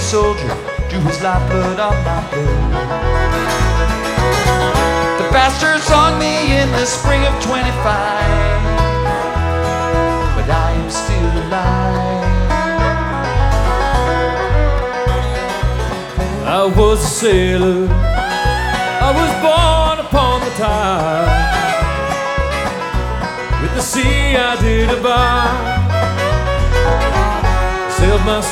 soldier drew his lifeblood on my blood. The bastards hung me in the spring of 25, but I am still alive. I was a sailor, I was born upon the tide. With the sea I did abide, sailed my